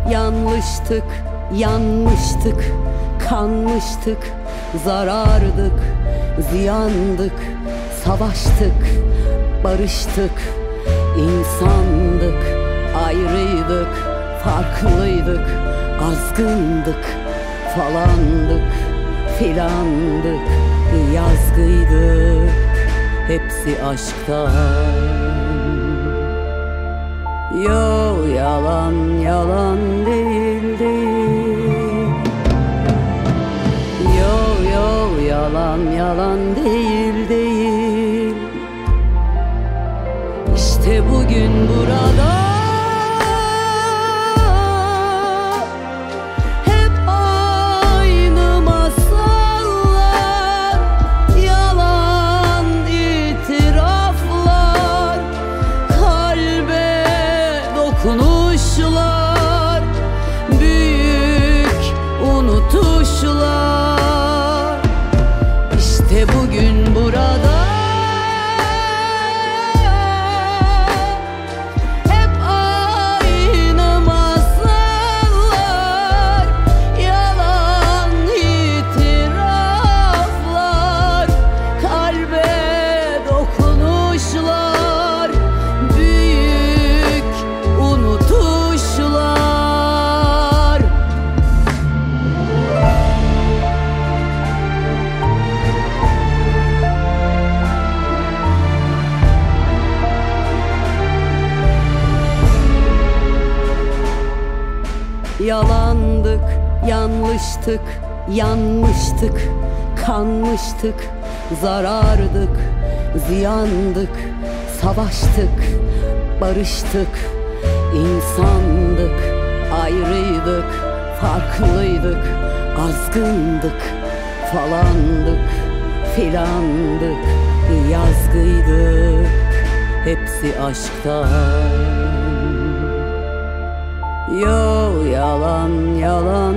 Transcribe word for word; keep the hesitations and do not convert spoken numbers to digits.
Yanlıştık, yanmıştık, kanmıştık, zarardık, ziyandık, savaştık, barıştık, insandık, ayrıydık, farklıydık, azgındık, falandık, filandık, yazgıydık, hepsi aşktan. Yo, yalan yalan değil değil. Yo yo, yalan yalan değil değil. İşte bugün burada hep aynı masallar, yalan itiraflar, kalbe dokunuşlar, büyük unutuşlar. İşte bugün burada hep aynı masallar, yalan itiraflar, kalbe dokunuşlar, büyük unutuşlar. Yalandık, yanlıştık, yanmıştık, kanmıştık, zarardık, ziyandık, savaştık, barıştık, insandık, ayrıydık, farklıydık, azgındık, falandık, filandık, yazgıydık, hepsi aşktan. Yo, yalan yalan